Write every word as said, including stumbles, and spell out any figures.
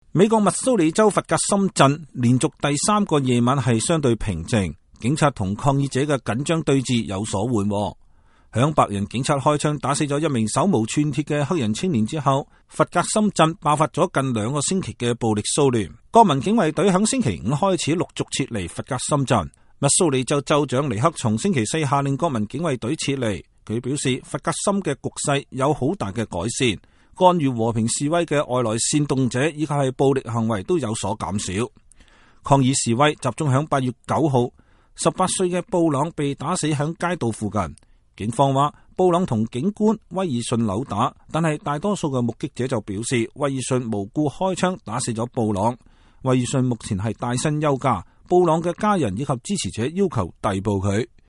美國密蘇里州佛格森鎮連續第三個夜晚係相對平靜，警察同抗議者嘅緊張對峙有所緩和。響白人警察開槍打死咗一名手無寸鐵嘅黑人青年之後，佛格森鎮爆發咗近兩個星期嘅暴力騷亂。國民警衛隊響星期五開始陸續撤離佛格森鎮。密蘇里州州長尼克從星期四下令國民警衛隊撤離。佢表示佛格森嘅局勢有好大嘅改善，干預和平示威嘅外來煽動者以及係暴力行為都有所減少。抗議示威集中響八月九號，十八歲嘅布朗被打死響街道附近。警方話布朗同警官威爾遜扭打，但係大多數嘅目擊者就表示威爾遜無故開槍打死咗布朗。威爾遜目前係帶薪休假，布朗嘅家人以及支持者要求逮捕佢。